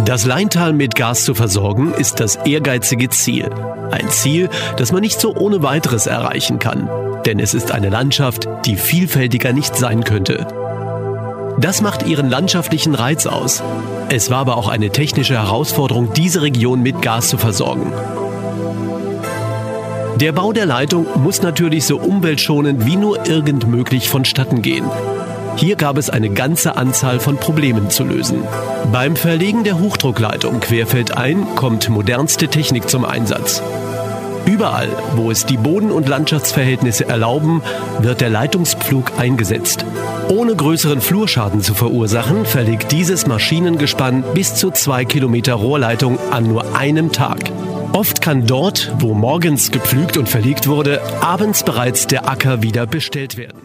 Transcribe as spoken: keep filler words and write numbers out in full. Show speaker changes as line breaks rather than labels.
Das Laintal mit Gas zu versorgen, ist das ehrgeizige Ziel. Ein Ziel, das man nicht so ohne weiteres erreichen kann. Denn es ist eine Landschaft, die vielfältiger nicht sein könnte. Das macht ihren landschaftlichen Reiz aus. Es war aber auch eine technische Herausforderung, diese Region mit Gas zu versorgen. Der Bau der Leitung muss natürlich so umweltschonend wie nur irgend möglich vonstatten gehen. Hier gab es eine ganze Anzahl von Problemen zu lösen. Beim Verlegen der Hochdruckleitung querfeldein kommt modernste Technik zum Einsatz. Überall, wo es die Boden- und Landschaftsverhältnisse erlauben, wird der Leitungspflug eingesetzt. Ohne größeren Flurschaden zu verursachen, verlegt dieses Maschinengespann bis zu zwei Kilometer Rohrleitung an nur einem Tag. Oft kann dort, wo morgens gepflügt und verlegt wurde, abends bereits der Acker wieder bestellt werden.